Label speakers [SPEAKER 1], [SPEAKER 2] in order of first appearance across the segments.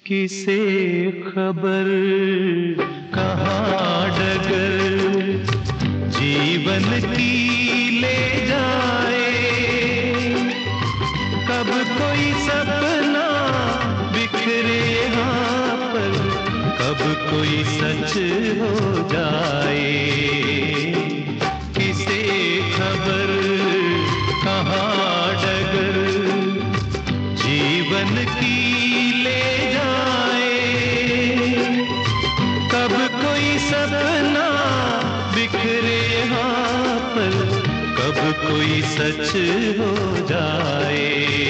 [SPEAKER 1] किसे खबर कहाँ डगर जीवन की ले जाए। कब कोई सपना बिखरे यहाँ पर, कब कोई सच हो जाए। किसे खबर कहाँ डगर जीवन की ले जाए। कब कोई सपना बिखरे यहाँ पर, कब कोई सच हो जाए।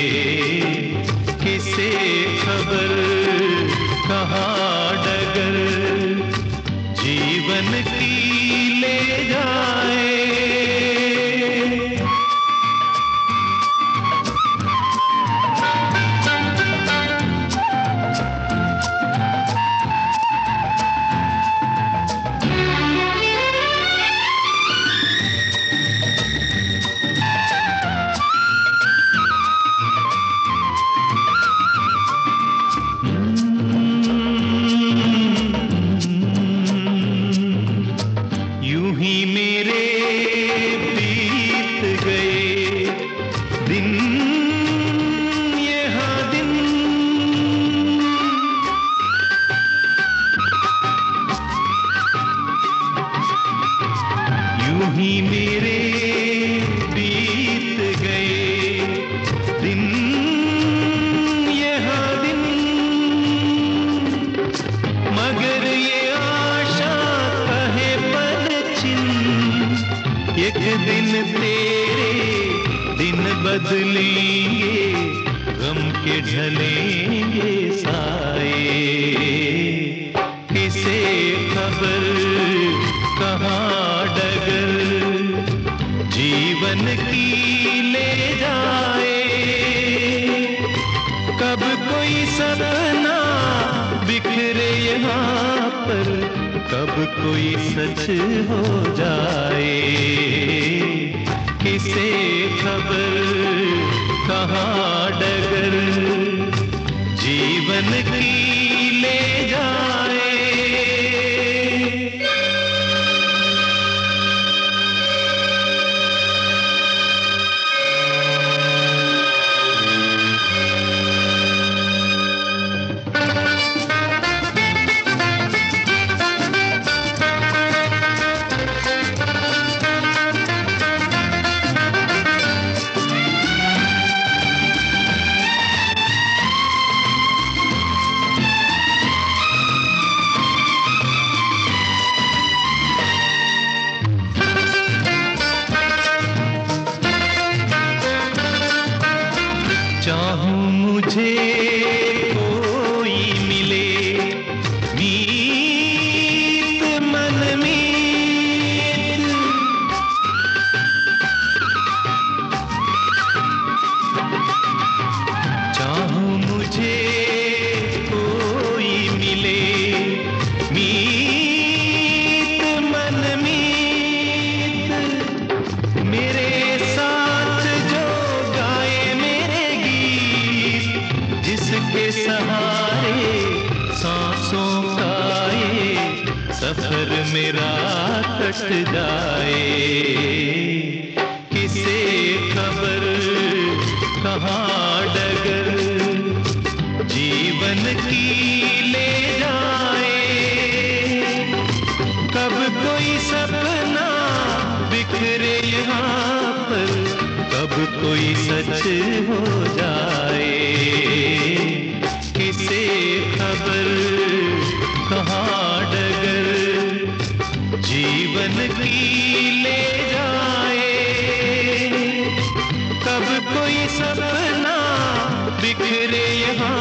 [SPEAKER 1] किसे खबर कहाँ डगर जीवन की ले जाए। यूं ही मेरे बीत गए दिन, यहाँ दिन। यूं ही मेरे बीत गए दिन, यहाँ दिन। मगर ये आशा कहे एक दिन तेरे दिन बदलेंगे, गम के ढलेंगे साए। किसे खबर कहाँ डगर जीवन की ले जाए। कब कोई सपना बिखरे यहाँ पर, कब कोई सच हो जाए। किसे खबर कहाँ डगर जीवन की ले जाए। चाहूं मुझे कोई मिले मीत मन मीत, चाहूं मुझे कोई मिले मीत मन मीत। मेरे जिसके सहारे सांसों का ये सफर मेरा कट जाए। किसे खबर कहाँ डगर जीवन की ले जाए। कब कोई सपना बिखरे यहाँ पर, कब कोई सच हो जाए। किसे खबर कहाँ डगर जीवन की ले जाए। कब कोई सपना बिखरे यहाँ